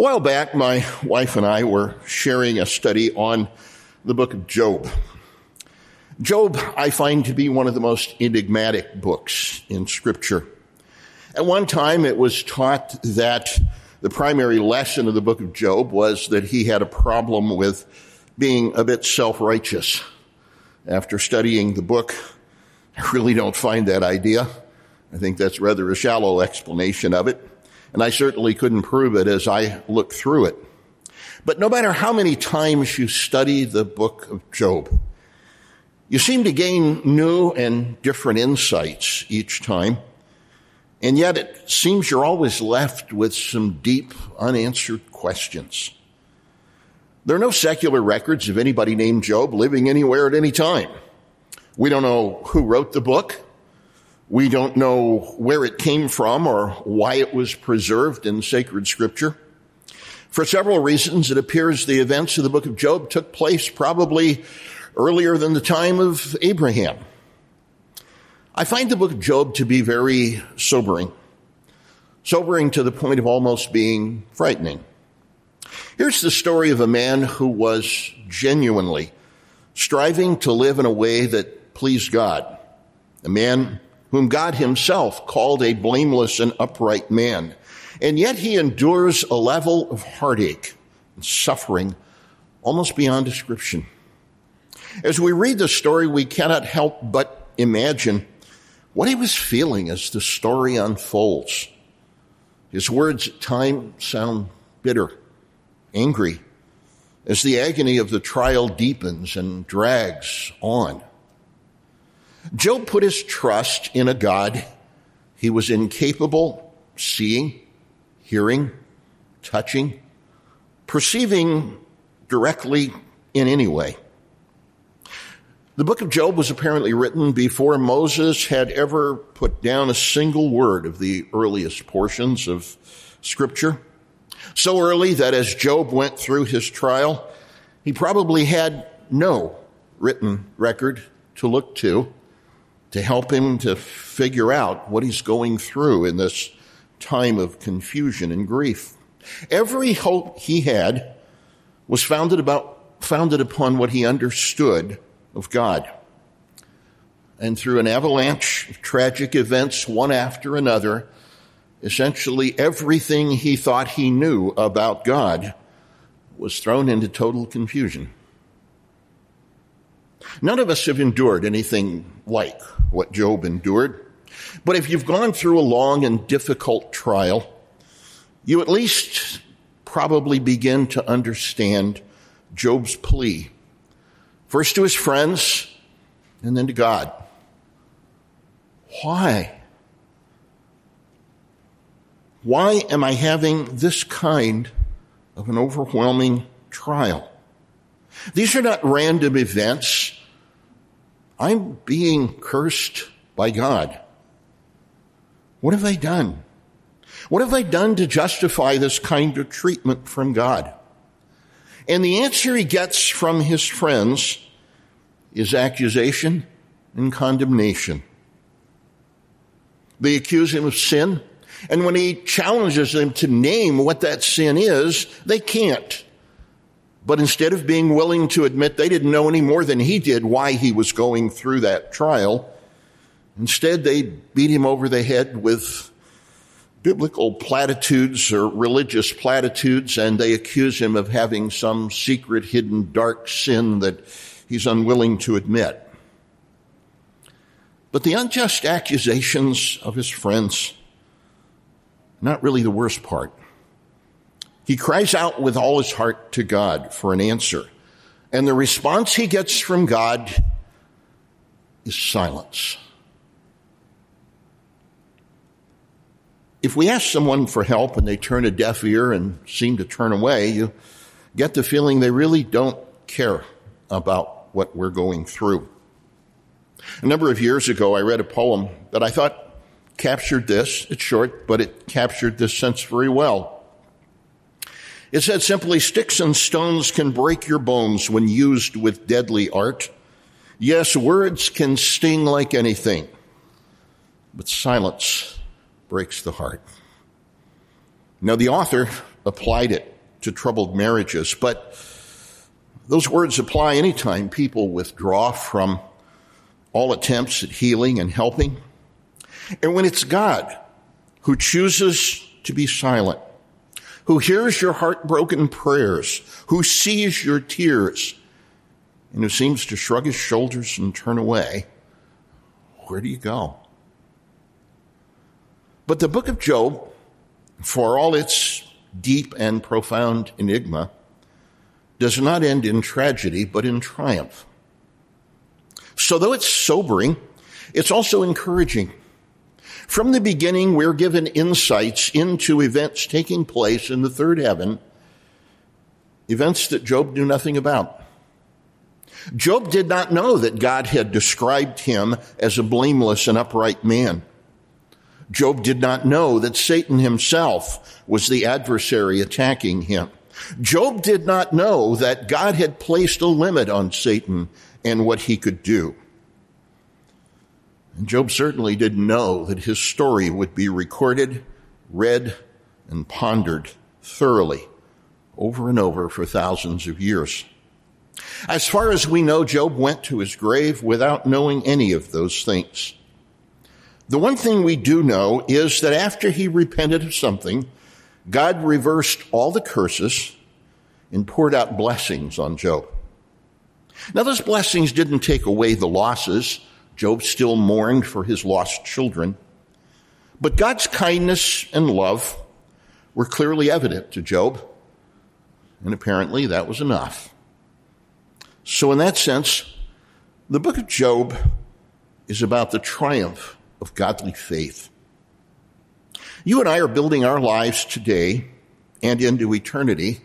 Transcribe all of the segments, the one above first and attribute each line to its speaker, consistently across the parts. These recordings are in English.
Speaker 1: A while back, my wife and I were sharing a study on the book of Job. Job, I find to be one of the most enigmatic books in Scripture. At one time, it was taught that the primary lesson of the book of Job was that he had a problem with being a bit self-righteous. After studying the book, I really don't find that idea. I think that's rather a shallow explanation of it. And I certainly couldn't prove it as I looked through it. But no matter how many times you study the book of Job, you seem to gain new and different insights each time. And yet it seems you're always left with some deep, unanswered questions. There are no secular records of anybody named Job living anywhere at any time. We don't know who wrote the book. We don't know where it came from or why it was preserved in sacred Scripture. For several reasons, it appears the events of the book of Job took place probably earlier than the time of Abraham. I find the book of Job to be very sobering to the point of almost being frightening. Here's the story of a man who was genuinely striving to live in a way that pleased God, a man whom God himself called a blameless and upright man. And yet he endures a level of heartache and suffering almost beyond description. As we read the story, we cannot help but imagine what he was feeling as the story unfolds. His words at times sound bitter, angry, as the agony of the trial deepens and drags on. Job put his trust in a God he was incapable of seeing, hearing, touching, perceiving directly in any way. The book of Job was apparently written before Moses had ever put down a single word of the earliest portions of Scripture. So early that as Job went through his trial, he probably had no written record to look to help him to figure out what he's going through in this time of confusion and grief. Every hope he had was founded upon what he understood of God. And through an avalanche of tragic events, one after another, essentially everything he thought he knew about God was thrown into total confusion. None of us have endured anything like what Job endured. But if you've gone through a long and difficult trial, you at least probably begin to understand Job's plea. First to his friends, and then to God. Why? Why am I having this kind of an overwhelming trial? These are not random events. I'm being cursed by God. What have I done? What have I done to justify this kind of treatment from God? And the answer he gets from his friends is accusation and condemnation. They accuse him of sin, and when he challenges them to name what that sin is, they can't. But instead of being willing to admit they didn't know any more than he did why he was going through that trial, instead they beat him over the head with biblical platitudes or religious platitudes, and they accuse him of having some secret, hidden, dark sin that he's unwilling to admit. But the unjust accusations of his friends, not really the worst part. He cries out with all his heart to God for an answer. And the response he gets from God is silence. If we ask someone for help and they turn a deaf ear and seem to turn away, you get the feeling they really don't care about what we're going through. A number of years ago, I read a poem that I thought captured this. It's short, but it captured this sense very well. It said simply, "Sticks and stones can break your bones when used with deadly art. Yes, words can sting like anything, but silence breaks the heart." Now, the author applied it to troubled marriages, but those words apply anytime people withdraw from all attempts at healing and helping. And when it's God who chooses to be silent, who hears your heartbroken prayers, who sees your tears, and who seems to shrug his shoulders and turn away, where do you go? But the book of Job, for all its deep and profound enigma, does not end in tragedy, but in triumph. So though it's sobering, it's also encouraging. From the beginning, we're given insights into events taking place in the third heaven, events that Job knew nothing about. Job did not know that God had described him as a blameless and upright man. Job did not know that Satan himself was the adversary attacking him. Job did not know that God had placed a limit on Satan and what he could do. And Job certainly didn't know that his story would be recorded, read, and pondered thoroughly over and over for thousands of years. As far as we know, Job went to his grave without knowing any of those things. The one thing we do know is that after he repented of something, God reversed all the curses and poured out blessings on Job. Now, those blessings didn't take away the losses. Job still mourned for his lost children. But God's kindness and love were clearly evident to Job, and apparently that was enough. So in that sense, the book of Job is about the triumph of godly faith. You and I are building our lives today and into eternity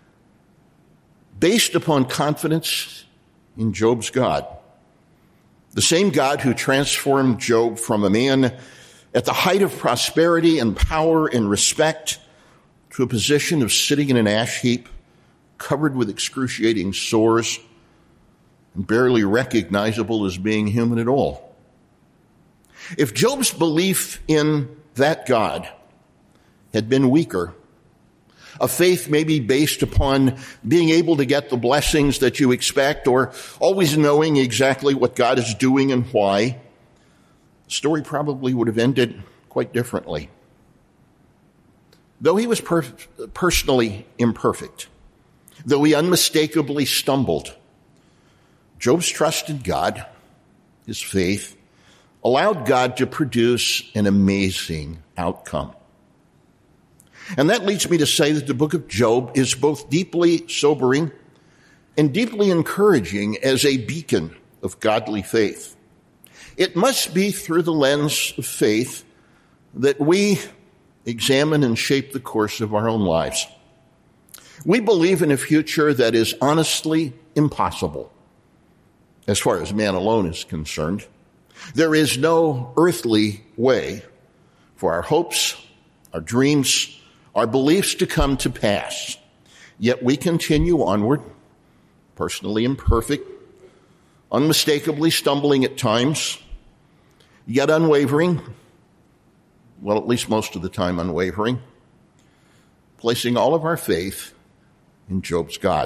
Speaker 1: based upon confidence in Job's God. The same God who transformed Job from a man at the height of prosperity and power and respect to a position of sitting in an ash heap, covered with excruciating sores, and barely recognizable as being human at all. If Job's belief in that God had been weaker, a faith maybe based upon being able to get the blessings that you expect or always knowing exactly what God is doing and why, the story probably would have ended quite differently. Though he was personally imperfect, though he unmistakably stumbled, Job's trust in God, his faith, allowed God to produce an amazing outcome. And that leads me to say that the book of Job is both deeply sobering and deeply encouraging as a beacon of godly faith. It must be through the lens of faith that we examine and shape the course of our own lives. We believe in a future that is honestly impossible, as far as man alone is concerned. There is no earthly way for our hopes, our dreams, our beliefs to come to pass. Yet we continue onward, personally imperfect, unmistakably stumbling at times, yet unwavering, well, at least most of the time unwavering, placing all of our faith in Job's God.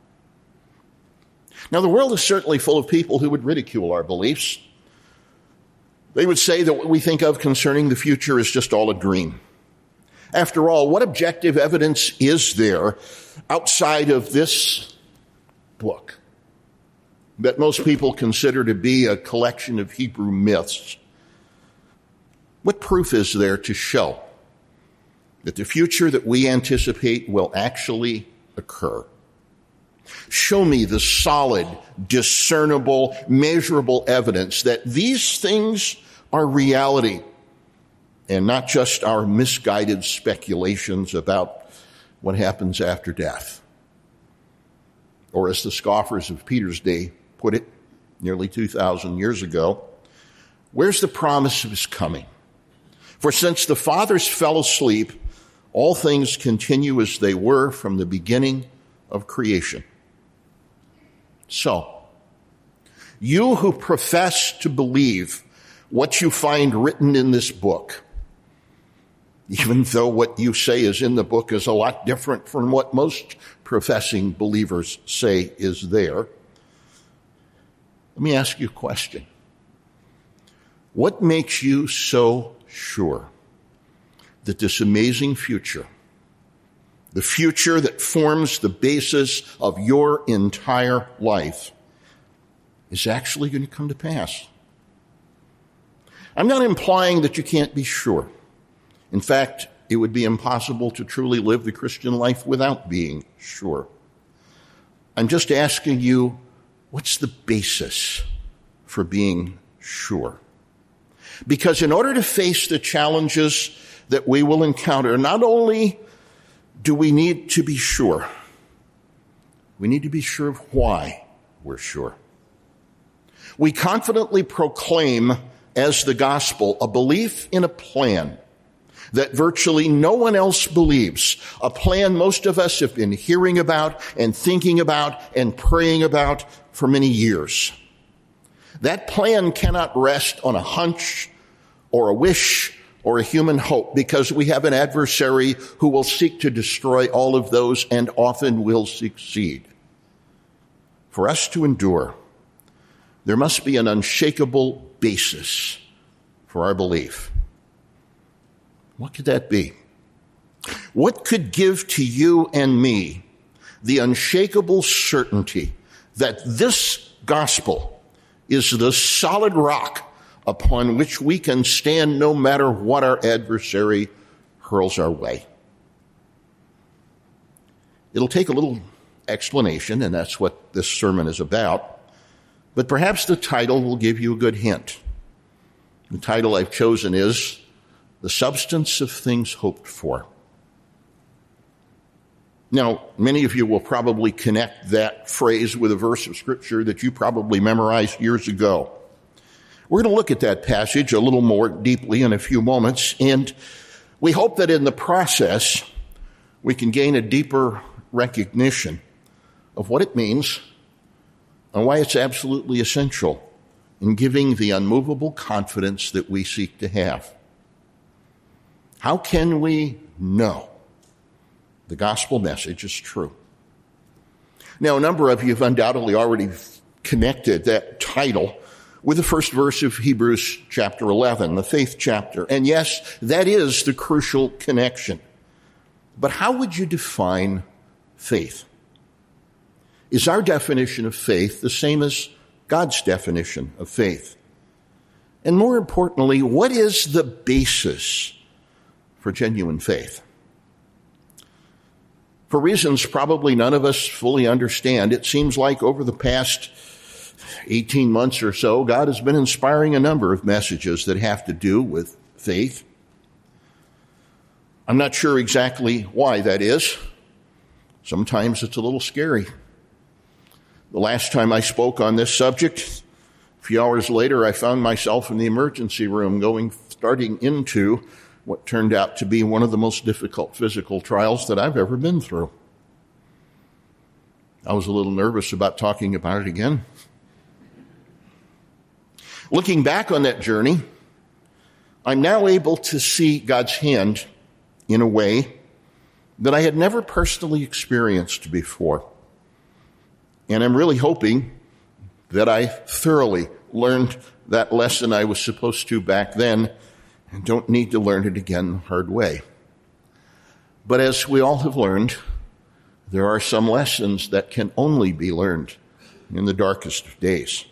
Speaker 1: Now, the world is certainly full of people who would ridicule our beliefs. They would say that what we think of concerning the future is just all a dream. After all, what objective evidence is there outside of this book that most people consider to be a collection of Hebrew myths? What proof is there to show that the future that we anticipate will actually occur? Show me the solid, discernible, measurable evidence that these things are reality and not just our misguided speculations about what happens after death. Or as the scoffers of Peter's day put it nearly 2,000 years ago, where's the promise of his coming? For since the fathers fell asleep, all things continue as they were from the beginning of creation. So, you who profess to believe what you find written in this book, even though what you say is in the book is a lot different from what most professing believers say is there. Let me ask you a question. What makes you so sure that this amazing future, the future that forms the basis of your entire life, is actually going to come to pass? I'm not implying that you can't be sure. In fact, it would be impossible to truly live the Christian life without being sure. I'm just asking you, what's the basis for being sure? Because in order to face the challenges that we will encounter, not only do we need to be sure, we need to be sure of why we're sure. We confidently proclaim as the gospel a belief in a plan that virtually no one else believes, a plan most of us have been hearing about and thinking about and praying about for many years. That plan cannot rest on a hunch or a wish or a human hope, because we have an adversary who will seek to destroy all of those and often will succeed. For us to endure, there must be an unshakable basis for our belief. What could that be? What could give to you and me the unshakable certainty that this gospel is the solid rock upon which we can stand no matter what our adversary hurls our way? It'll take a little explanation, and that's what this sermon is about. But perhaps the title will give you a good hint. The title I've chosen is The Substance of Things Hoped For. Now, many of you will probably connect that phrase with a verse of Scripture that you probably memorized years ago. We're going to look at that passage a little more deeply in a few moments, and we hope that in the process we can gain a deeper recognition of what it means and why it's absolutely essential in giving the unmovable confidence that we seek to have. How can we know the gospel message is true? Now, a number of you have undoubtedly already connected that title with the first verse of Hebrews chapter 11, the faith chapter. And yes, that is the crucial connection. But how would you define faith? Is our definition of faith the same as God's definition of faith? And more importantly, what is the basis for genuine faith? For reasons probably none of us fully understand, it seems like over the past 18 months or so, God has been inspiring a number of messages that have to do with faith. I'm not sure exactly why that is. Sometimes it's a little scary. The last time I spoke on this subject, a few hours later, I found myself in the emergency room starting into what turned out to be one of the most difficult physical trials that I've ever been through. I was a little nervous about talking about it again. Looking back on that journey, I'm now able to see God's hand in a way that I had never personally experienced before. And I'm really hoping that I thoroughly learned that lesson I was supposed to back then and don't need to learn it again the hard way. But as we all have learned, there are some lessons that can only be learned in the darkest of days.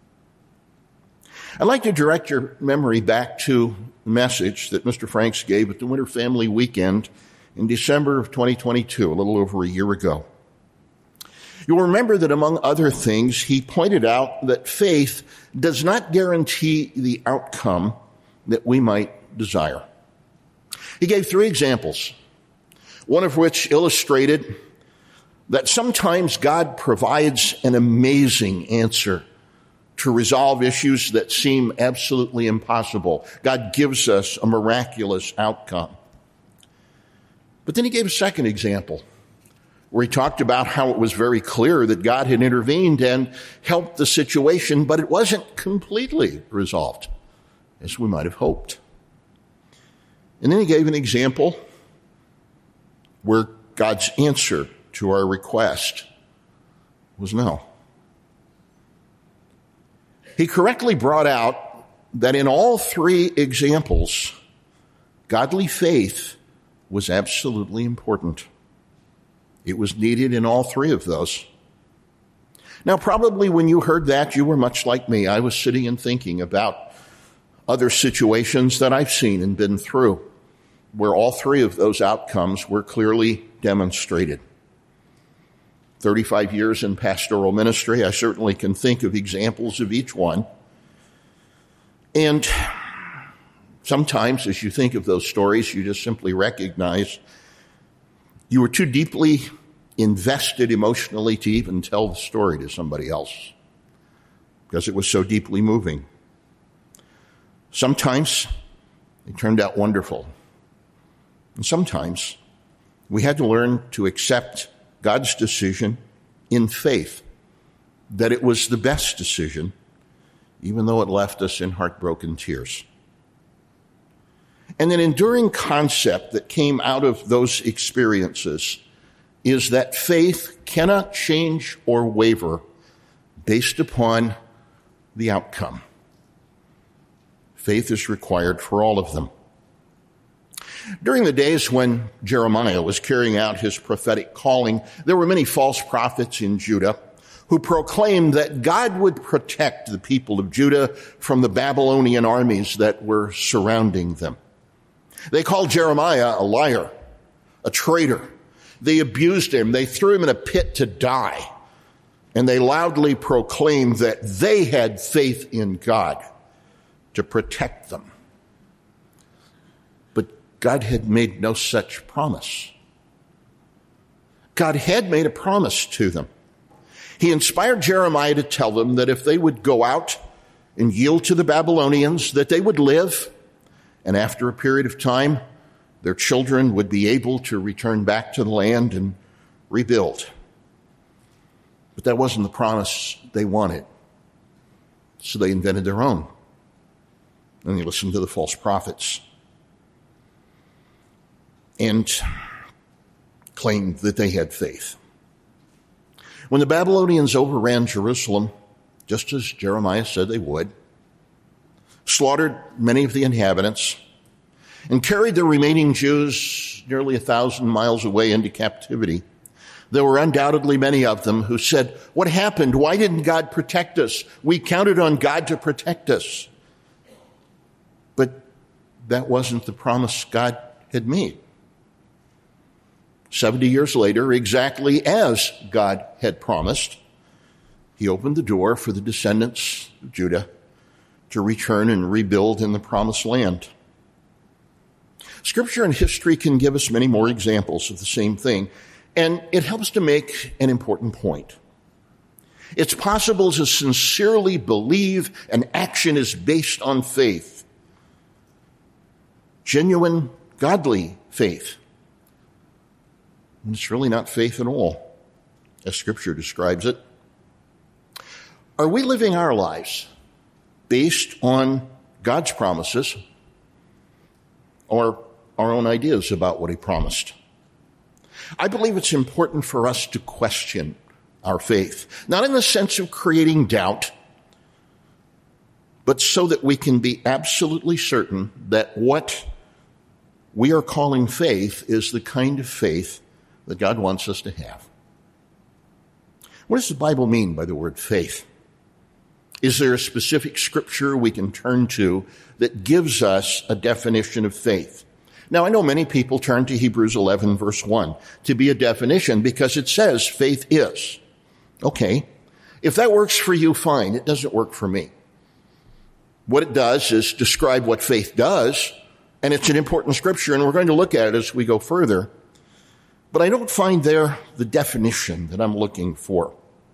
Speaker 1: I'd like to direct your memory back to the message that Mr. Franks gave at the Winter Family Weekend in December of 2022, a little over a year ago. You'll remember that among other things, he pointed out that faith does not guarantee the outcome that we might desire. He gave 3 examples, one of which illustrated that sometimes God provides an amazing answer to resolve issues that seem absolutely impossible. God gives us a miraculous outcome. But then he gave a second example, where he talked about how it was very clear that God had intervened and helped the situation, but it wasn't completely resolved, as we might have hoped. And then he gave an example where God's answer to our request was no. He correctly brought out that in all three examples, godly faith was absolutely important. It was needed in all three of those. Now, probably when you heard that, you were much like me. I was sitting and thinking about other situations that I've seen and been through where all three of those outcomes were clearly demonstrated. 35 years in pastoral ministry, I certainly can think of examples of each one. And sometimes as you think of those stories, you just simply recognize you were too deeply invested emotionally to even tell the story to somebody else because it was so deeply moving. Sometimes it turned out wonderful. And sometimes we had to learn to accept God's decision in faith, that it was the best decision, even though it left us in heartbroken tears. And an enduring concept that came out of those experiences is that faith cannot change or waver based upon the outcome. Faith is required for all of them. During the days when Jeremiah was carrying out his prophetic calling, there were many false prophets in Judah who proclaimed that God would protect the people of Judah from the Babylonian armies that were surrounding them. They called Jeremiah a liar, a traitor. They abused him. They threw him in a pit to die. And they loudly proclaimed that they had faith in God to protect them. But God had made no such promise. God had made a promise to them. He inspired Jeremiah to tell them that if they would go out and yield to the Babylonians, that they would live, and after a period of time, their children would be able to return back to the land and rebuild. But that wasn't the promise they wanted. So they invented their own. And they listened to the false prophets and claimed that they had faith. When the Babylonians overran Jerusalem, just as Jeremiah said they would, slaughtered many of the inhabitants, and carried the remaining Jews nearly 1,000 miles away into captivity, there were undoubtedly many of them who said, "What happened? Why didn't God protect us? We counted on God to protect us." But that wasn't the promise God had made. 70 years later, exactly as God had promised, he opened the door for the descendants of Judah to return and rebuild in the promised land. Scripture and history can give us many more examples of the same thing, and it helps to make an important point. It's possible to sincerely believe an action is based on faith, genuine, godly faith, and it's really not faith at all, as Scripture describes it. Are we living our lives based on God's promises or our own ideas about what he promised? I believe it's important for us to question our faith, not in the sense of creating doubt, but so that we can be absolutely certain that what we are calling faith is the kind of faith that God wants us to have. What does the Bible mean by the word faith? Is there a specific scripture we can turn to that gives us a definition of faith? Now, I know many people turn to Hebrews 11, verse 1 to be a definition because it says faith is. Okay, if that works for you, fine. It doesn't work for me. What it does is describe what faith does, and it's an important scripture, and we're going to look at it as we go further. But I don't find there the definition that I'm looking for.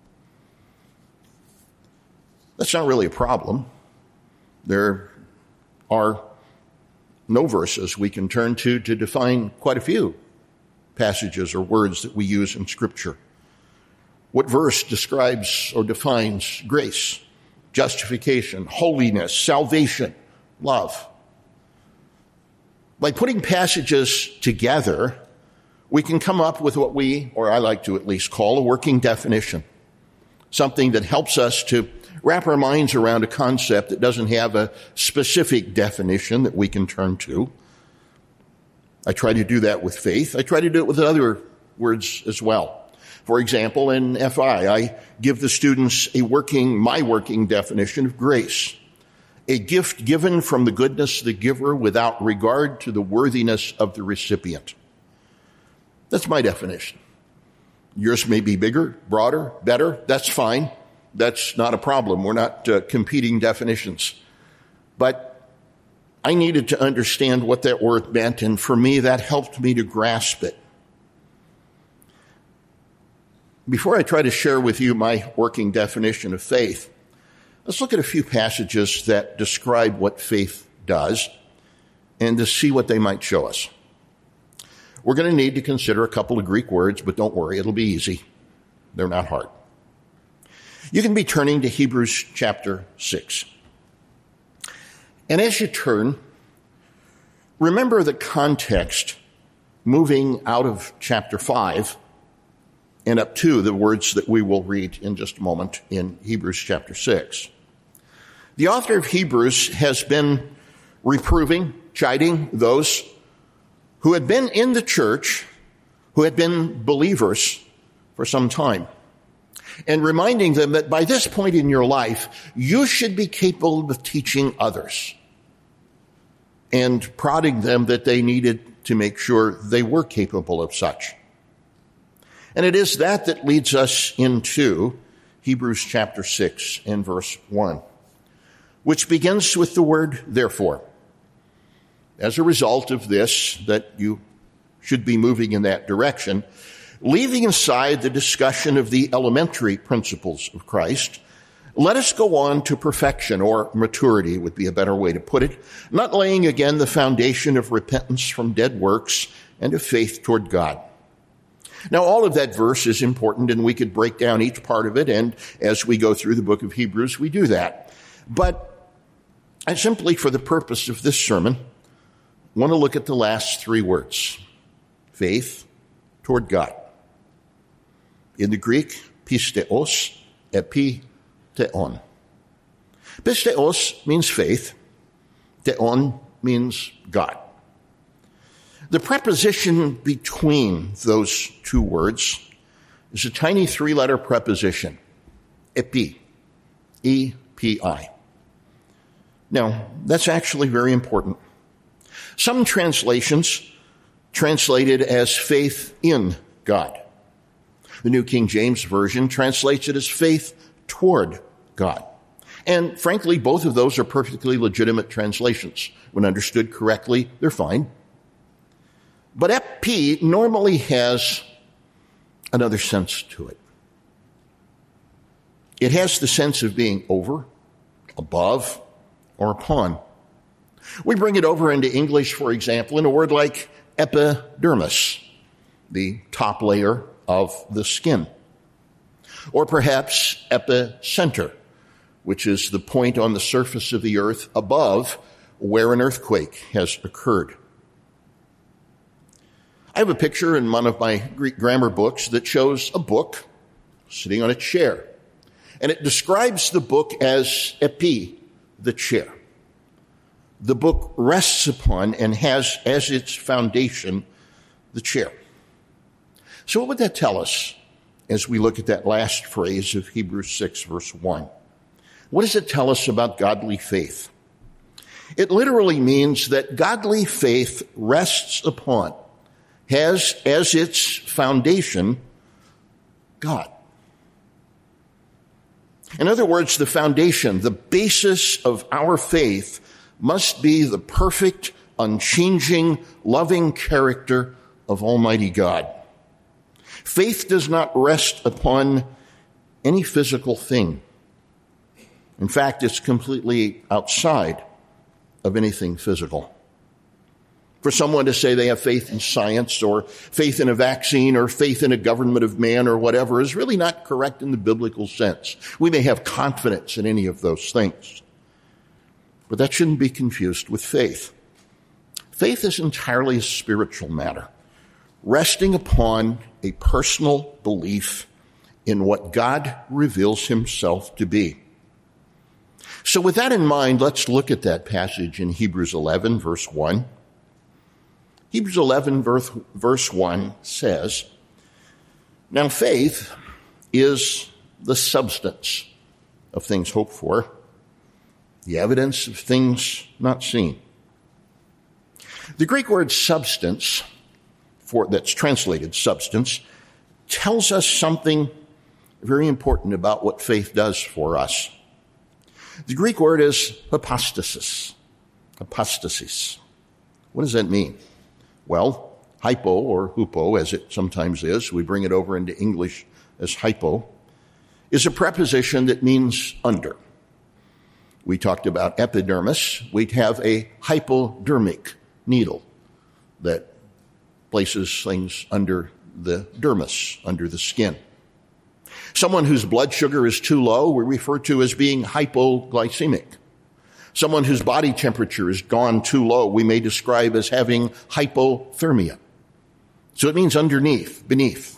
Speaker 1: That's not really a problem. There are no verses we can turn to define quite a few passages or words that we use in Scripture. What verse describes or defines grace, justification, holiness, salvation, love? By putting passages together, we can come up with what I like to at least call a working definition, something that helps us to wrap our minds around a concept that doesn't have a specific definition that we can turn to. I try to do that with faith. I try to do it with other words as well. For example, in FI, I give the students my working definition of grace. A gift given from the goodness of the giver without regard to the worthiness of the recipient. That's my definition. Yours may be bigger, broader, better. That's fine. That's not a problem. We're not competing definitions. But I needed to understand what that word meant, and for me, that helped me to grasp it. Before I try to share with you my working definition of faith, let's look at a few passages that describe what faith does and to see what they might show us. We're going to need to consider a couple of Greek words, but don't worry, it'll be easy. They're not hard. You can be turning to Hebrews chapter 6. And as you turn, remember the context moving out of chapter 5 and up to the words that we will read in just a moment in Hebrews chapter 6. The author of Hebrews has been reproving, chiding those who had been in the church, who had been believers for some time, and reminding them that by this point in your life, you should be capable of teaching others, and prodding them that they needed to make sure they were capable of such. And it is that leads us into Hebrews chapter 6 and verse 1, which begins with the word therefore. As a result of this, that you should be moving in that direction, leaving aside the discussion of the elementary principles of Christ, let us go on to perfection, or maturity would be a better way to put it, not laying again the foundation of repentance from dead works and of faith toward God. Now, all of that verse is important, and we could break down each part of it, and as we go through the book of Hebrews, we do that. But I simply, for the purpose of this sermon, want to look at the last three words: faith toward God. In the Greek, pisteos, epiteon. Pisteos means faith. Theon means God. The preposition between those two words is a tiny three-letter preposition, epi, E-P-I. Now, that's actually very important. Some translations translate it as faith in God. The New King James Version translates it as faith toward God. And frankly, both of those are perfectly legitimate translations. When understood correctly, they're fine. But epi normally has another sense to it. It has the sense of being over, above, or upon. We bring it over into English, for example, in a word like epidermis, the top layer of the skin. Or perhaps epicenter, which is the point on the surface of the earth above where an earthquake has occurred. I have a picture in one of my Greek grammar books that shows a book sitting on a chair. And it describes the book as epi, the chair. The book rests upon and has as its foundation the chair. So what would that tell us as we look at that last phrase of Hebrews 6, verse 1? What does it tell us about godly faith? It literally means that godly faith rests upon, has as its foundation, God. In other words, the foundation, the basis of our faith must be the perfect, unchanging, loving character of Almighty God. Faith does not rest upon any physical thing. In fact, it's completely outside of anything physical. For someone to say they have faith in science or faith in a vaccine or faith in a government of man or whatever is really not correct in the biblical sense. We may have confidence in any of those things, but that shouldn't be confused with faith. Faith is entirely a spiritual matter, resting upon a personal belief in what God reveals himself to be. So with that in mind, let's look at that passage in Hebrews 11, verse 1. Hebrews 11, verse 1 says, "Now faith is the substance of things hoped for, the evidence of things not seen." The Greek word substance, that's translated substance, tells us something very important about what faith does for us. The Greek word is hypostasis. Hypostasis. What does that mean? Well, hypo or hupo, as it sometimes is, we bring it over into English as hypo, is a preposition that means under. We talked about epidermis. We'd have a hypodermic needle that places things under the dermis, under the skin. Someone whose blood sugar is too low, we refer to as being hypoglycemic. Someone whose body temperature has gone too low, we may describe as having hypothermia. So it means underneath, beneath.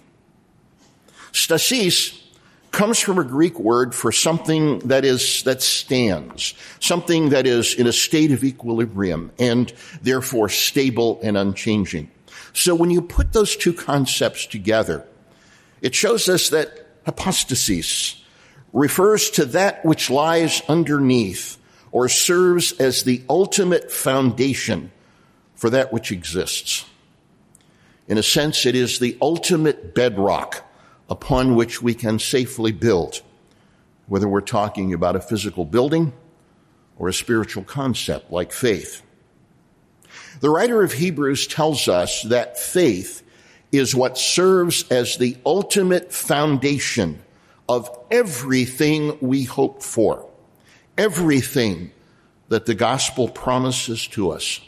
Speaker 1: Stasis comes from a Greek word for something that stands, something that is in a state of equilibrium and therefore stable and unchanging. So when you put those two concepts together, it shows us that hypostasis refers to that which lies underneath or serves as the ultimate foundation for that which exists. In a sense, it is the ultimate bedrock upon which we can safely build, whether we're talking about a physical building or a spiritual concept like faith. The writer of Hebrews tells us that faith is what serves as the ultimate foundation of everything we hope for, everything that the gospel promises to us.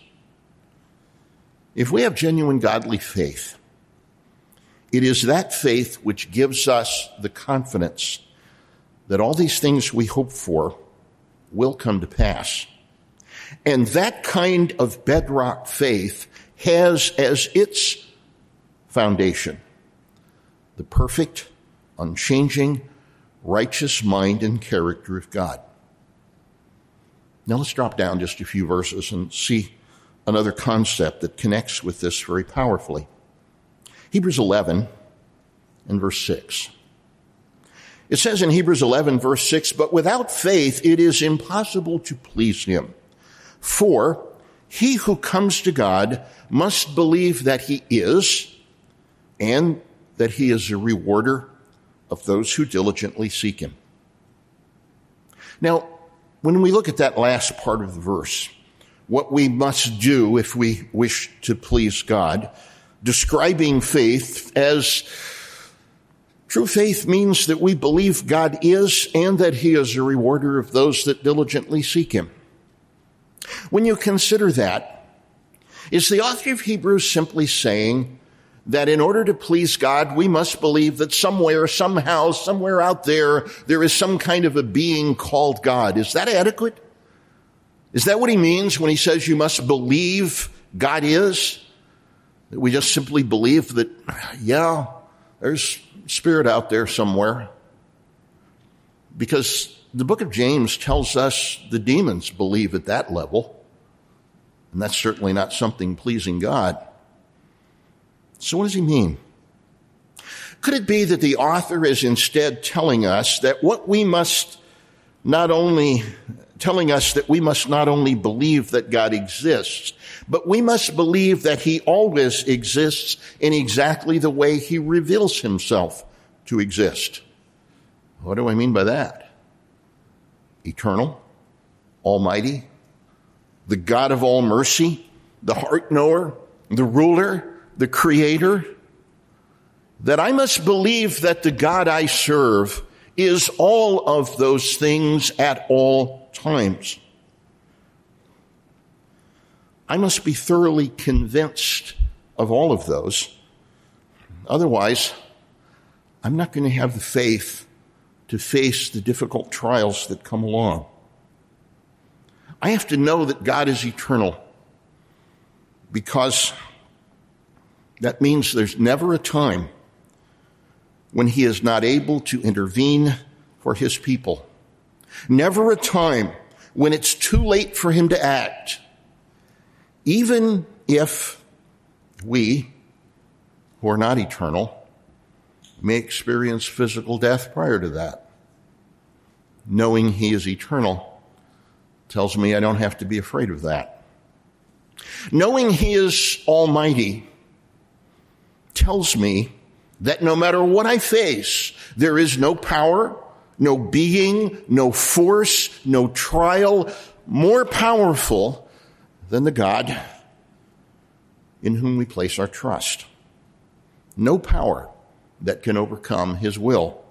Speaker 1: If we have genuine godly faith, it is that faith which gives us the confidence that all these things we hope for will come to pass. And that kind of bedrock faith has as its foundation the perfect, unchanging, righteous mind and character of God. Now let's drop down just a few verses and see another concept that connects with this very powerfully. Hebrews 11 and verse 6. It says in Hebrews 11 verse 6, "But without faith it is impossible to please him. For he who comes to God must believe that he is, and that he is a rewarder of those who diligently seek him." Now, when we look at that last part of the verse, what we must do if we wish to please God, describing faith as true faith means that we believe God is and that he is a rewarder of those that diligently seek him. When you consider that, is the author of Hebrews simply saying that in order to please God, we must believe that somewhere, somehow, somewhere out there, there is some kind of a being called God? Is that adequate? Is that what he means when he says you must believe God is? That we just simply believe that, yeah, there's spirit out there somewhere? Because the book of James tells us the demons believe at that level, and that's certainly not something pleasing God. So what does he mean? Could it be that the author is instead telling us that we must not only believe that God exists, but we must believe that he always exists in exactly the way he reveals himself to exist? What do I mean by that? Eternal, almighty, the God of all mercy, the heart knower, the ruler, the creator. That I must believe that the God I serve is all of those things at all times. I must be thoroughly convinced of all of those. Otherwise, I'm not going to have the faith to face the difficult trials that come along. I have to know that God is eternal, because that means there's never a time when he is not able to intervene for his people. Never a time when it's too late for him to act, even if we, who are not eternal, may experience physical death prior to that. Knowing he is eternal tells me I don't have to be afraid of that. Knowing he is almighty tells me that no matter what I face, there is no power, no being, no force, no trial more powerful than the God in whom we place our trust. No power that can overcome his will.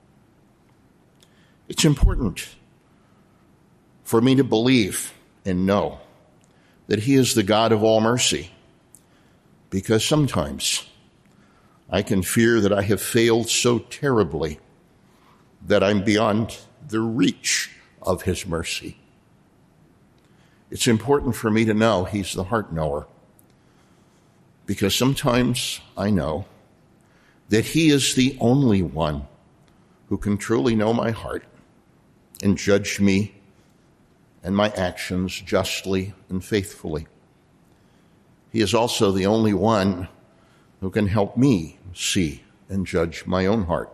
Speaker 1: It's important for me to believe and know that he is the God of all mercy, because sometimes I can fear that I have failed so terribly that I'm beyond the reach of his mercy. It's important for me to know he's the heart knower, because sometimes I know that he is the only one who can truly know my heart and judge me and my actions justly and faithfully. He is also the only one who can help me see and judge my own heart.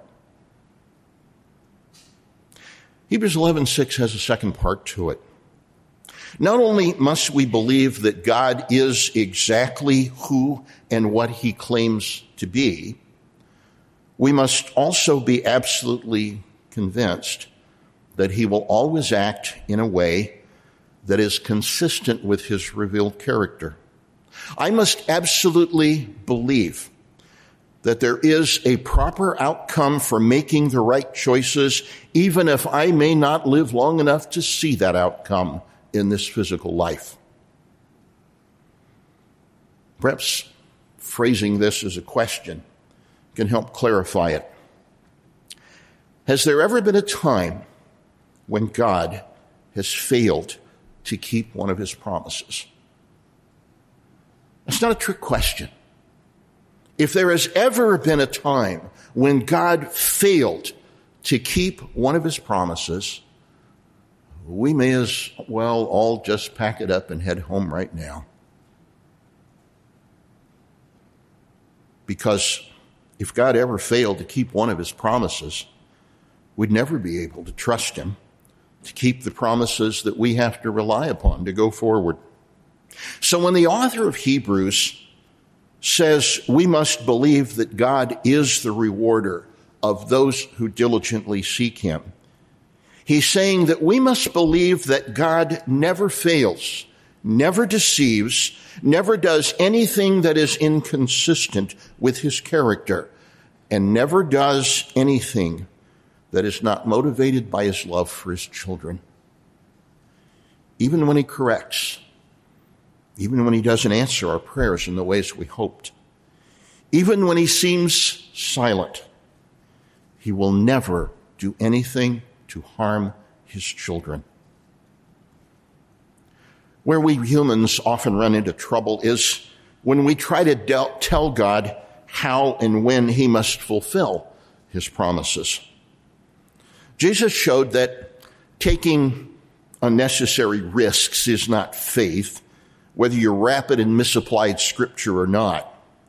Speaker 1: Hebrews 11:6 has a second part to it. Not only must we believe that God is exactly who and what he claims to be, we must also be absolutely convinced that he will always act in a way that is consistent with his revealed character. I must absolutely believe that there is a proper outcome for making the right choices, even if I may not live long enough to see that outcome in this physical life. Perhaps phrasing this as a question can help clarify it. Has there ever been a time when God has failed to keep one of his promises? That's not a trick question. If there has ever been a time when God failed to keep one of his promises, we may as well all just pack it up and head home right now. Because if God ever failed to keep one of his promises, we'd never be able to trust him to keep the promises that we have to rely upon to go forward. So when the author of Hebrews says we must believe that God is the rewarder of those who diligently seek him, he's saying that we must believe that God never fails, never deceives, never does anything that is inconsistent with his character, and never does anything that is not motivated by his love for his children. Even when he corrects, even when he doesn't answer our prayers in the ways we hoped, even when he seems silent, he will never do anything to harm his children. Where we humans often run into trouble is when we try to tell God how and when he must fulfill his promises. Jesus showed that taking unnecessary risks is not faith, whether you're rapid in misapplied scripture or not.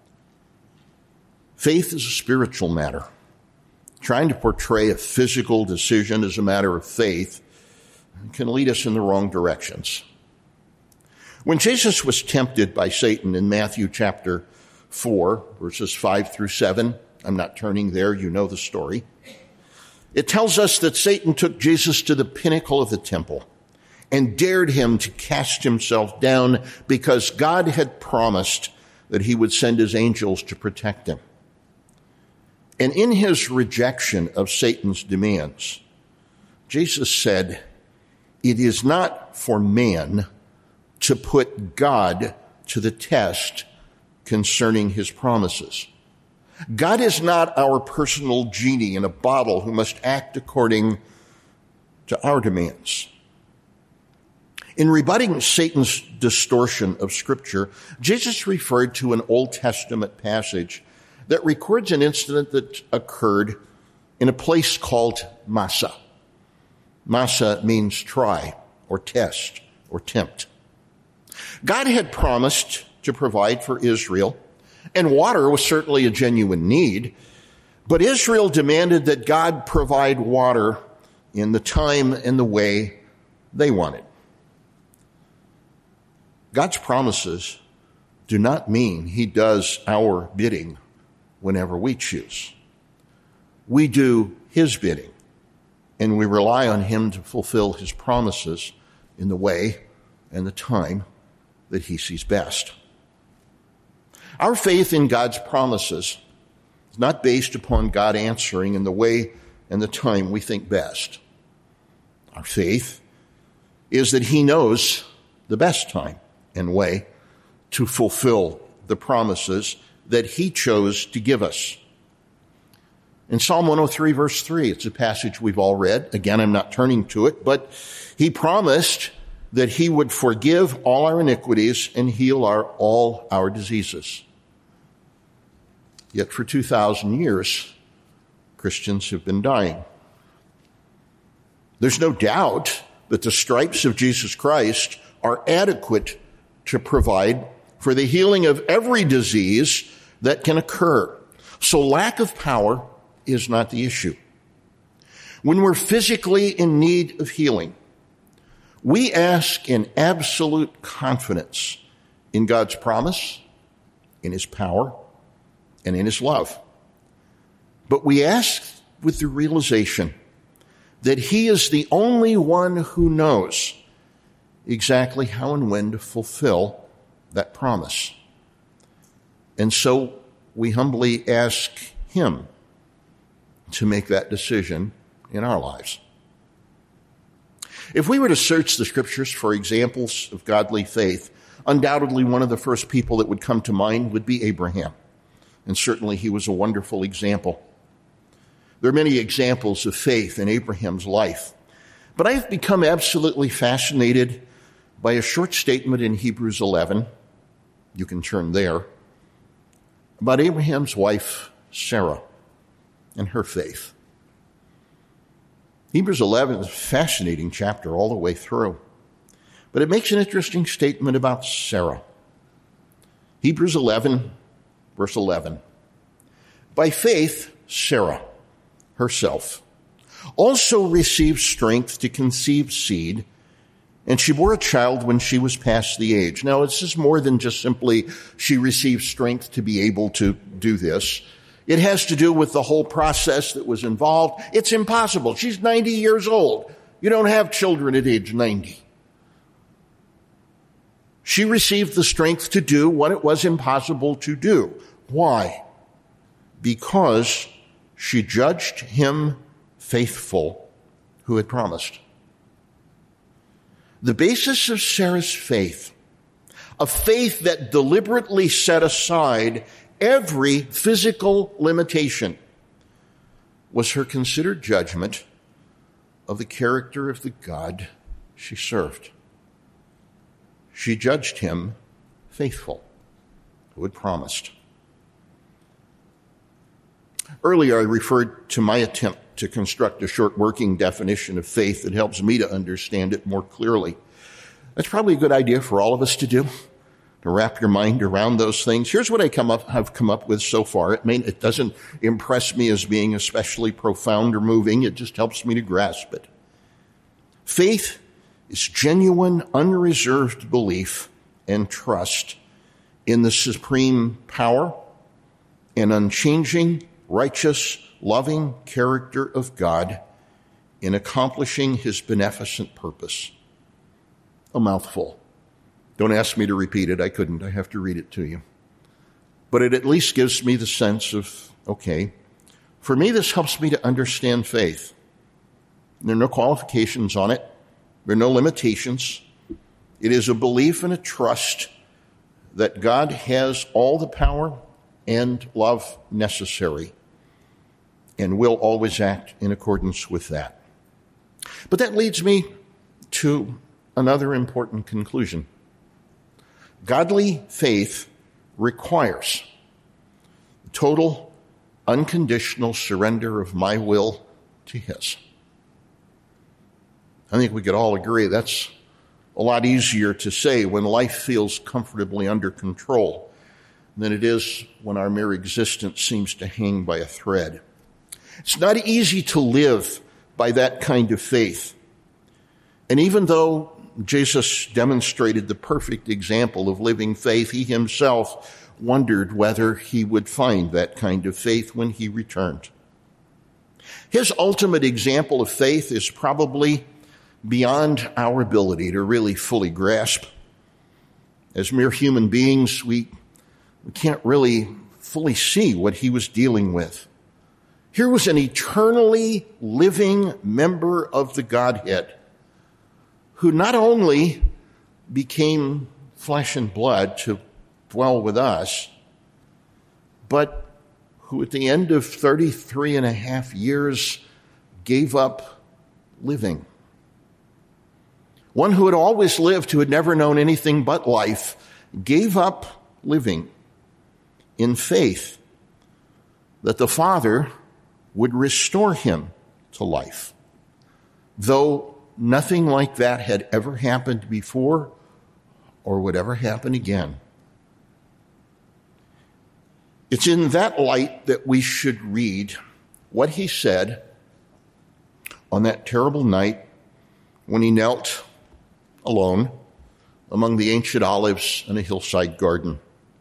Speaker 1: Faith is a spiritual matter. Trying to portray a physical decision as a matter of faith can lead us in the wrong directions. When Jesus was tempted by Satan in Matthew chapter 4, verses 5 through 7, I'm not turning there, you know the story. It tells us that Satan took Jesus to the pinnacle of the temple and dared him to cast himself down because God had promised that he would send his angels to protect him. And in his rejection of Satan's demands, Jesus said, "It is not for man to put God to the test concerning his promises." God is not our personal genie in a bottle who must act according to our demands. In rebutting Satan's distortion of Scripture, Jesus referred to an Old Testament passage that records an incident that occurred in a place called Massah. Massah means try or test or tempt. God had promised to provide for Israel, and water was certainly a genuine need, but Israel demanded that God provide water in the time and the way they wanted. God's promises do not mean he does our bidding whenever we choose. We do his bidding, and we rely on him to fulfill his promises in the way and the time that he sees best. Our faith in God's promises is not based upon God answering in the way and the time we think best. Our faith is that he knows the best time and way to fulfill the promises that he chose to give us. In Psalm 103, verse 3, it's a passage we've all read. Again, I'm not turning to it, but he promised that he would forgive all our iniquities and heal all our diseases. Yet for 2,000 years, Christians have been dying. There's no doubt that the stripes of Jesus Christ are adequate to provide for the healing of every disease that can occur. So lack of power is not the issue. When we're physically in need of healing, we ask in absolute confidence in God's promise, in his power, and in his love. But we ask with the realization that he is the only one who knows exactly how and when to fulfill that promise. And so we humbly ask him to make that decision in our lives. If we were to search the Scriptures for examples of godly faith, undoubtedly one of the first people that would come to mind would be Abraham. And certainly he was a wonderful example. There are many examples of faith in Abraham's life. But I've become absolutely fascinated by a short statement in Hebrews 11, you can turn there, about Abraham's wife, Sarah, and her faith. Hebrews 11 is a fascinating chapter all the way through. But it makes an interesting statement about Sarah. Hebrews 11, verse 11. By faith, Sarah herself also received strength to conceive seed, and she bore a child when she was past the age. Now, this is more than just simply she received strength to be able to do this. It has to do with the whole process that was involved. It's impossible. She's 90 years old. You don't have children at age 90. She received the strength to do what it was impossible to do. Why? Because she judged him faithful who had promised. The basis of Sarah's faith, a faith that deliberately set aside every physical limitation, was her considered judgment of the character of the God she served. She judged him faithful who had promised. Earlier, I referred to my attempt to construct a short working definition of faith that helps me to understand it more clearly. That's probably a good idea for all of us to do, to wrap your mind around those things. Here's what I've come up with so far. It doesn't impress me as being especially profound or moving. It just helps me to grasp it. Faith is genuine, unreserved belief and trust in the supreme power and unchanging, righteous, loving character of God in accomplishing his beneficent purpose. A mouthful. Don't ask me to repeat it. I couldn't. I have to read it to you. But it at least gives me the sense of, okay, for me this helps me to understand faith. There are no qualifications on it. There are no limitations. It is a belief and a trust that God has all the power and love necessary and will always act in accordance with that. But that leads me to another important conclusion. Godly faith requires total, unconditional surrender of my will to His. I think we could all agree that's a lot easier to say when life feels comfortably under control than it is when our mere existence seems to hang by a thread. It's not easy to live by that kind of faith. And even though Jesus demonstrated the perfect example of living faith, He Himself wondered whether He would find that kind of faith when He returned. His ultimate example of faith is probably beyond our ability to really fully grasp. As mere human beings, we can't really fully see what He was dealing with. Here was an eternally living member of the Godhead who not only became flesh and blood to dwell with us, but who at the end of 33 and a half years gave up living. One who had always lived, who had never known anything but life, gave up living in faith that the Father would restore him to life, though nothing like that had ever happened before or would ever happen again. It's in that light that we should read what He said on that terrible night when He knelt alone among the ancient olives in a hillside garden.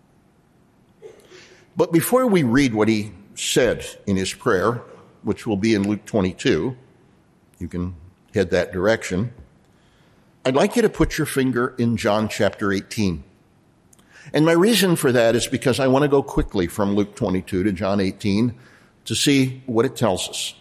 Speaker 1: But before we read what He said in His prayer, which will be in Luke 22, you can head that direction, I'd like you to put your finger in John chapter 18. And my reason for that is because I want to go quickly from Luke 22 to John 18 to see what it tells us.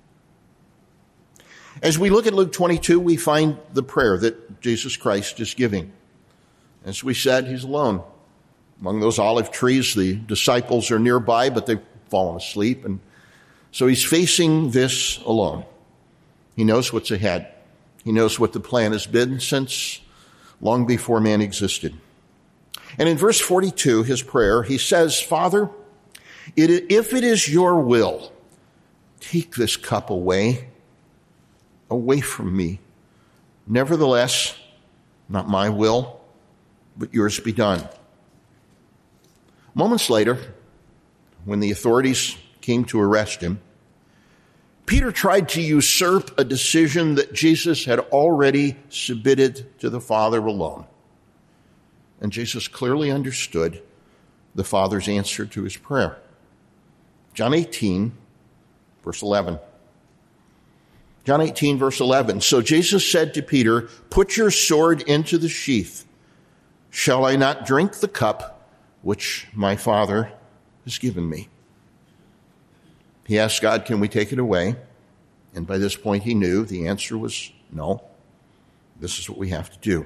Speaker 1: As we look at Luke 22, we find the prayer that Jesus Christ is giving. As we said, He's alone. Among those olive trees, the disciples are nearby, but they've fallen asleep. And so He's facing this alone. He knows what's ahead. He knows what the plan has been since long before man existed. And in verse 42, His prayer, He says, Father, if it is your will, take this cup away from me. Nevertheless, not my will, but yours be done. Moments later, when the authorities came to arrest Him, Peter tried to usurp a decision that Jesus had already submitted to the Father alone. And Jesus clearly understood the Father's answer to His prayer. John 18, verse 11. John 18, verse 11. So Jesus said to Peter, put your sword into the sheath. Shall I not drink the cup which my Father has given me? He asked God, can we take it away? And by this point he knew the answer was no. This is what we have to do.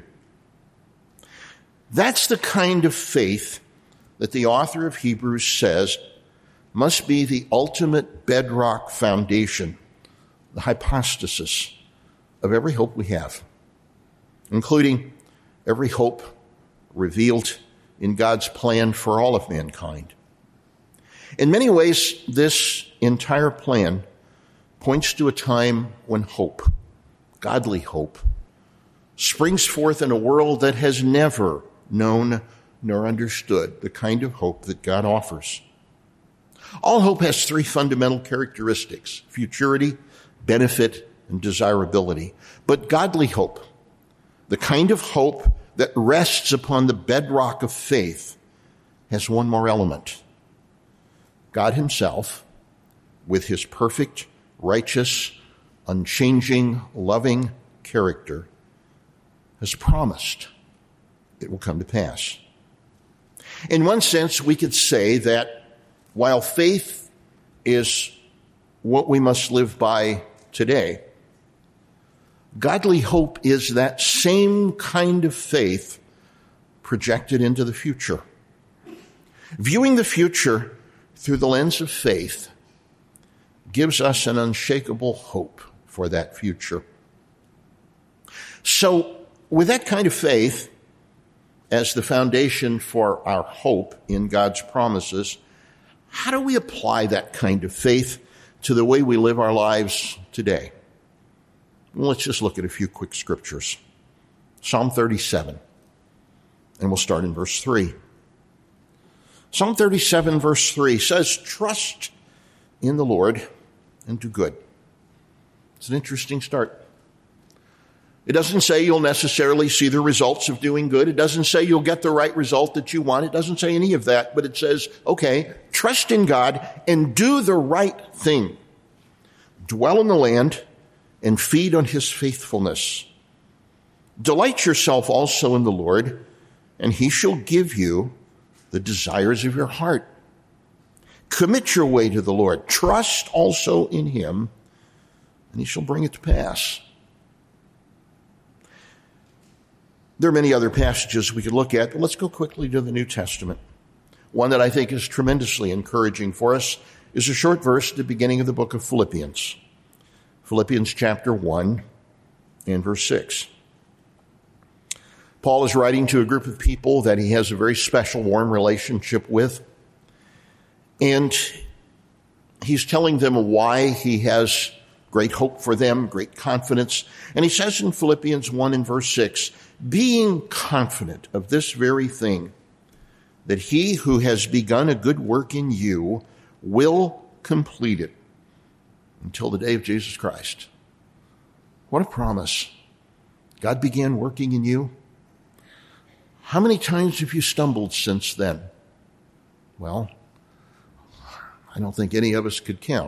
Speaker 1: That's the kind of faith that the author of Hebrews says must be the ultimate bedrock foundation, the hypostasis of every hope we have, including every hope revealed in God's plan for all of mankind. In many ways, this entire plan points to a time when hope, godly hope, springs forth in a world that has never known nor understood the kind of hope that God offers. All hope has three fundamental characteristics: futurity, benefit, and desirability. But godly hope, the kind of hope that rests upon the bedrock of faith, has one more element. God Himself, with His perfect, righteous, unchanging, loving character, has promised it will come to pass. In one sense, we could say that while faith is what we must live by today, godly hope is that same kind of faith projected into the future. Viewing the future through the lens of faith gives us an unshakable hope for that future. So, with that kind of faith as the foundation for our hope in God's promises, how do we apply that kind of faith to the way we live our lives today? Well, let's just look at a few quick scriptures. Psalm 37, and we'll start in verse 3. Psalm 37, verse 3 says, "Trust in the Lord and do good." It's an interesting start. It doesn't say you'll necessarily see the results of doing good. It doesn't say you'll get the right result that you want. It doesn't say any of that, but it says, okay, trust in God and do the right thing. Dwell in the land and feed on his faithfulness. Delight yourself also in the Lord, and he shall give you the desires of your heart. Commit your way to the Lord. Trust also in him, and he shall bring it to pass. There are many other passages we could look at, but let's go quickly to the New Testament. One that I think is tremendously encouraging for us is a short verse at the beginning of the book of Philippians. Philippians chapter 1 and verse 6. Paul is writing to a group of people that he has a very special, warm relationship with. And he's telling them why he has great hope for them, great confidence. And he says in Philippians 1 and verse 6, being confident of this very thing, that he who has begun a good work in you will complete it until the day of Jesus Christ. What a promise. God began working in you. How many times have you stumbled since then? Well, I don't think any of us could count.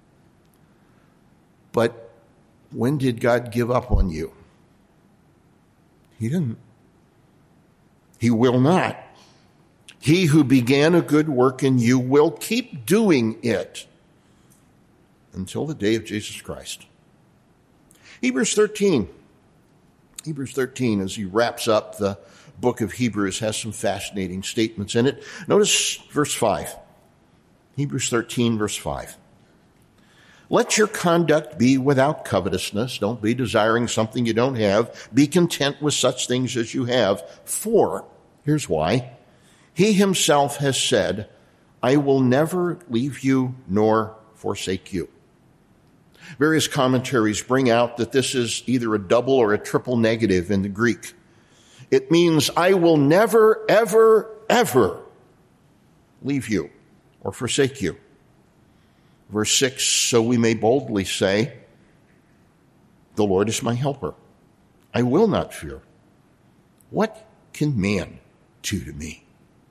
Speaker 1: But when did God give up on you? He didn't. He will not. He who began a good work in you will keep doing it until the day of Jesus Christ. Hebrews 13. Hebrews 13, as he wraps up the book of Hebrews, has some fascinating statements in it. Notice verse 5. Hebrews 13, verse 5. Let your conduct be without covetousness. Don't be desiring something you don't have. Be content with such things as you have. For, here's why, he himself has said, I will never leave you nor forsake you. Various commentaries bring out that this is either a double or a triple negative in the Greek. It means I will never, ever, ever leave you or forsake you. Verse 6, so we may boldly say, the Lord is my helper. I will not fear. What can man do to me?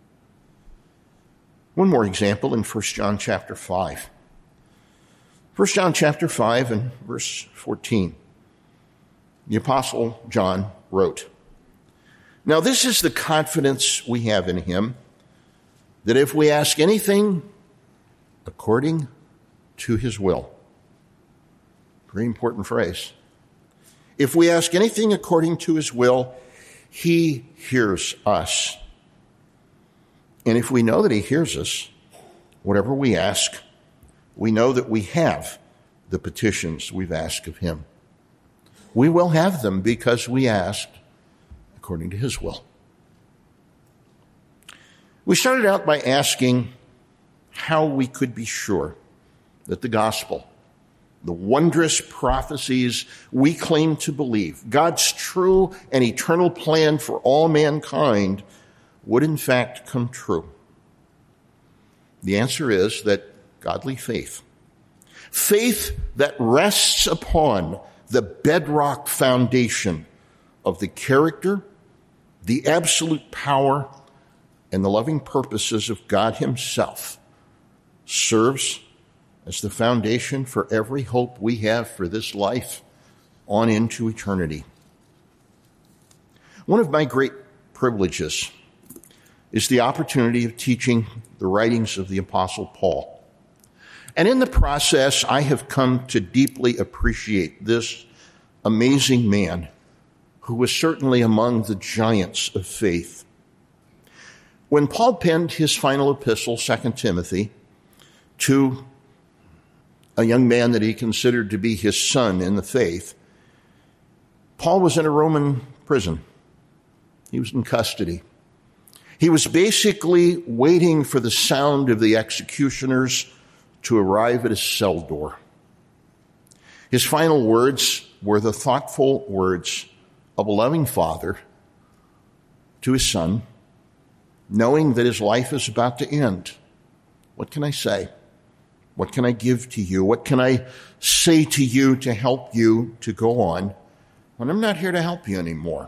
Speaker 1: One more example in 1 John chapter 5. 1 John chapter 5 and verse 14. The Apostle John wrote, now this is the confidence we have in him, that if we ask anything according to his will. Very important phrase. If we ask anything according to his will, he hears us. And if we know that he hears us, whatever we ask, we know that we have the petitions we've asked of him. We will have them because we asked according to his will. We started out by asking how we could be sure that the gospel, the wondrous prophecies we claim to believe, God's true and eternal plan for all mankind would in fact come true. The answer is that godly faith, faith that rests upon the bedrock foundation of the character, the absolute power, and the loving purposes of God himself, serves as the foundation for every hope we have for this life on into eternity. One of my great privileges is the opportunity of teaching the writings of the Apostle Paul. And in the process, I have come to deeply appreciate this amazing man who was certainly among the giants of faith. When Paul penned his final epistle, 2 Timothy, to a young man that he considered to be his son in the faith, Paul was in a Roman prison. He was in custody. He was basically waiting for the sound of the executioners to arrive at his cell door. His final words were the thoughtful words of a loving father to his son, knowing that his life is about to end. What can I say? What can I give to you? What can I say to you to help you to go on when I'm not here to help you anymore?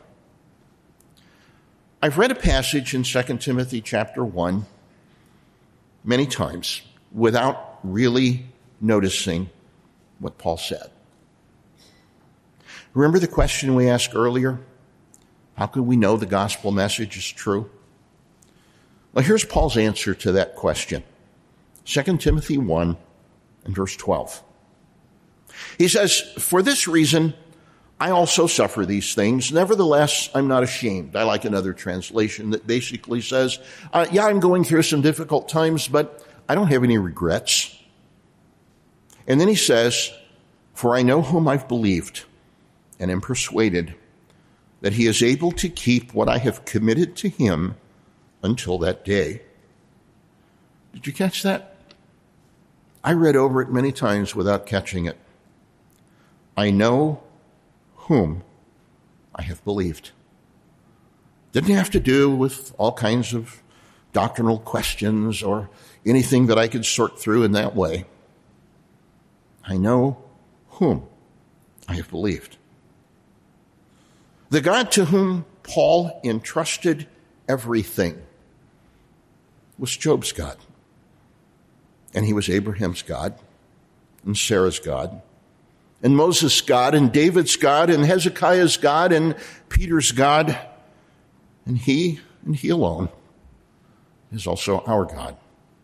Speaker 1: I've read a passage in 2 Timothy chapter 1 many times without really noticing what Paul said. Remember the question we asked earlier? How can we know the gospel message is true? Well, here's Paul's answer to that question. 2 Timothy 1 and verse 12. He says, "For this reason, I also suffer these things. Nevertheless, I'm not ashamed." I like another translation that basically says, I'm going through some difficult times, but I don't have any regrets. And then he says, "For I know whom I've believed and am persuaded that he is able to keep what I have committed to him until that day." Did you catch that? I read over it many times without catching it. I know whom I have believed. Didn't have to do with all kinds of doctrinal questions or anything that I could sort through in that way. I know whom I have believed. The God to whom Paul entrusted everything was Job's God. And he was Abraham's God, and Sarah's God, and Moses' God, and David's God, and Hezekiah's God, and Peter's God. And he alone is also our God.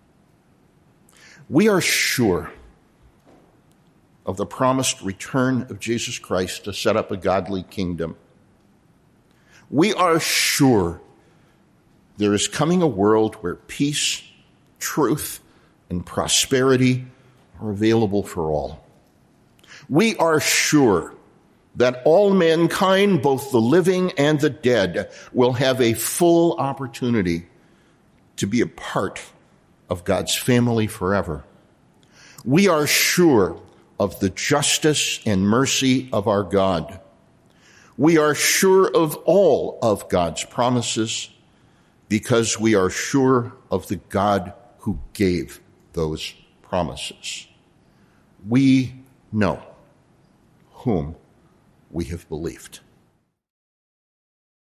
Speaker 1: We are sure of the promised return of Jesus Christ to set up a godly kingdom. We are sure there is coming a world where peace, truth, and prosperity are available for all. We are sure that all mankind, both the living and the dead, will have a full opportunity to be a part of God's family forever. We are sure of the justice and mercy of our God. We are sure of all of God's promises because we are sure of the God who gave those promises. We know whom we have believed.